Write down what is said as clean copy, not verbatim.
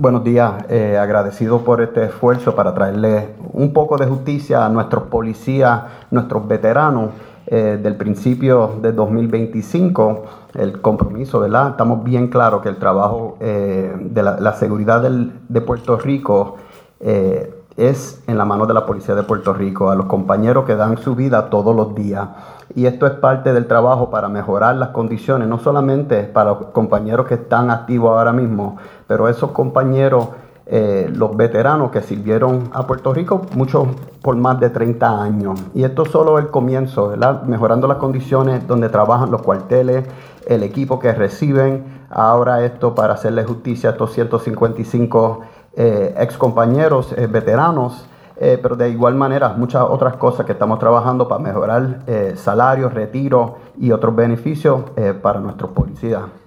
Buenos días, agradecido por este esfuerzo para traerle un poco de justicia a nuestros policías, nuestros veteranos. Del principio de 2025, el compromiso, ¿verdad? Estamos bien claros que el trabajo de la seguridad de Puerto Rico es en la mano de la Policía de Puerto Rico, a los compañeros que dan su vida todos los días. Y esto es parte del trabajo para mejorar las condiciones, no solamente para los compañeros que están activos ahora mismo, pero esos compañeros, los veteranos que sirvieron a Puerto Rico, muchos por más de 30 años. Y esto es solo el comienzo, ¿verdad? Mejorando las condiciones donde trabajan los cuarteles, el equipo que reciben. Ahora esto para hacerle justicia a estos 155 ex compañeros veteranos, pero de igual manera muchas otras cosas que estamos trabajando para mejorar salarios, retiro y otros beneficios para nuestros policías.